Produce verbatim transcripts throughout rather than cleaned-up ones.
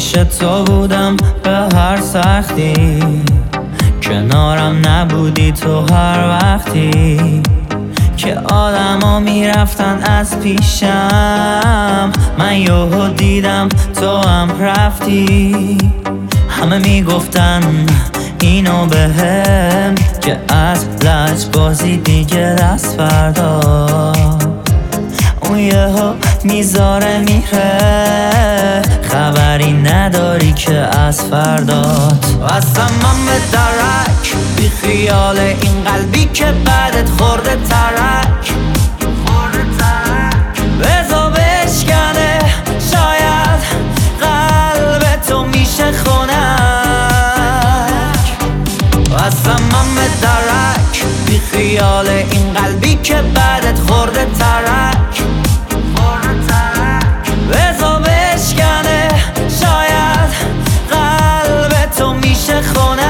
پیش تو بودم به هر سختی، کنارم نبودی تو هر وقتی که آدما میرفتن از پیشم. من یهو دیدم تو هم رفتی. همه میگفتن اینو بهم که از لجبازی دیگه دست فردا. اون یهو میذاره میره، خبری نداری که از فردات. اصلا من به درک بی خیال این قلبی که بعدت خورده ترک. بزا بشکنه شاید قلب تو میشه خونک. اصلا من به درک بی خیال این قلبی که بعدت خورده ترک. بزا بشکنه شاید قلب تو میشه خونک.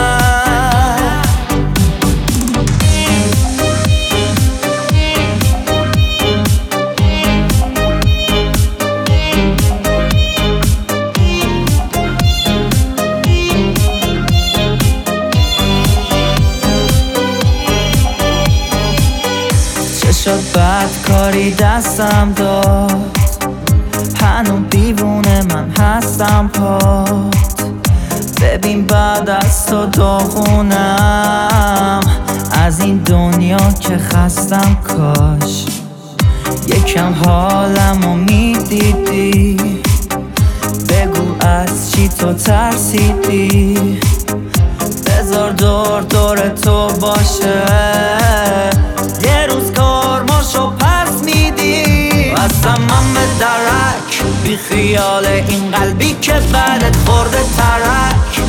چه شد بد کاری دستم داد، هنو دیوونه من هستم پات. ببین بعد از تو داغونم از این دنیا که خستم. کاش یکم حالمو میدیدی، بگو از چی تو ترسیدی. بذار دور دور تو باشه، یه روز کارماشو پس میدی. اصلا من به درک بی خیال این قلبی که بعدت خورده ترک.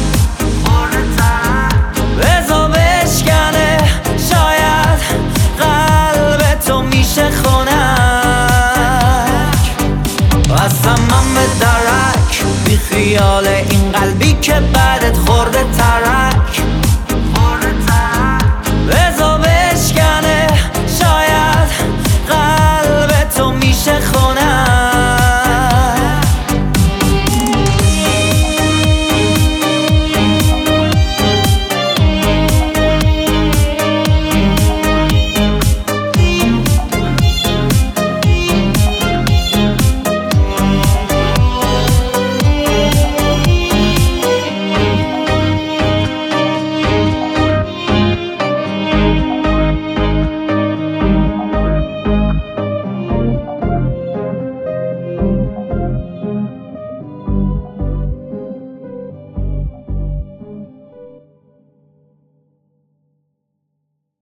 بزا بشکنه شاید قلب تو میشه خونک. اصلا من به درک بی خیال این قلبی که بعدت